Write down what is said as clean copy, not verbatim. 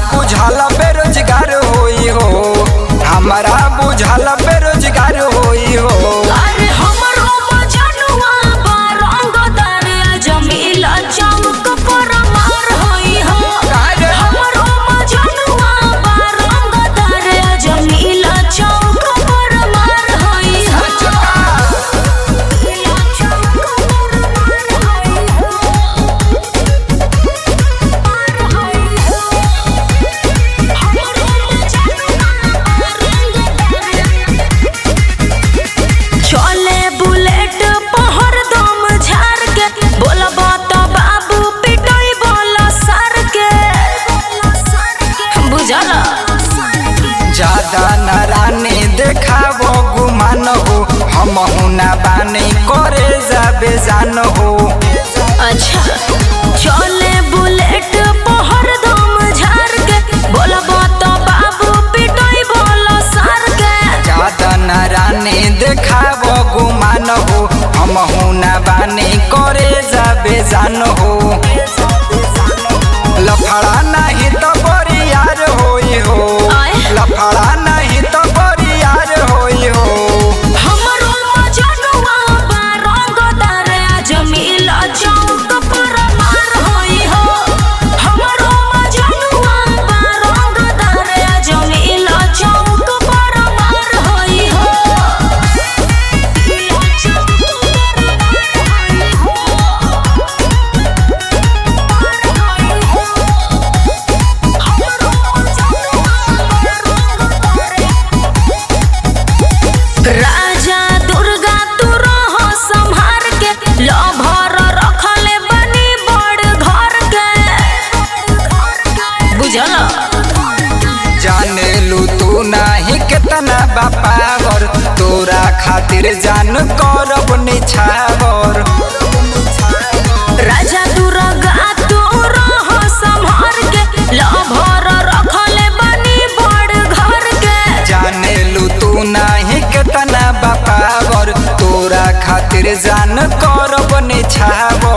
बुझल बेरोजगार होई हो, हमारा बुझल बेरोजगार होई हो। अरे हमरो मजनुआ बारंगदार जमीला चौक पर मार होई हो। हमरो मजनुआ बारंगदार जमीला चौक पर मार होई हो। चले बुलेट पहर दम झार के बोलबा तो बाबू पिटोई बोला सर के बुझल। ज्यादा नारानी देखाबो गुमान हो, हम ना बानी करे जाबे जान हो। अच्छा चले बुलेट पहर दम झार के बोलबा तो बाबू पिटोई बोला सर के। ज्यादा नारानी देखाबो गुमान हो, हम ना बानी करे जाबे जान हो। लफड़ा नहीं तो बरियार होई हो, लफड़ा नहीं तो बरियार होई हो। हमरो मजनुआ बारंगदार जमीला चौक पर मार होई हो। हमरो मजनुआ बारंगदार जमीला चौक पर मार होई हो। राजा दुर्गा तू रहो संभार के, लभर रखले बनी बड़ घर के बुझल। जाने लू तू नहीं कितना बापावर, तोरा खातिर जान करब निछावर। राजा दुर्गा तू रहो संभार के, लभर रखले बनी बड़ घर के। जाने लू तू नहीं कितना बापावर, तोरा खातिर जान करब निछावर।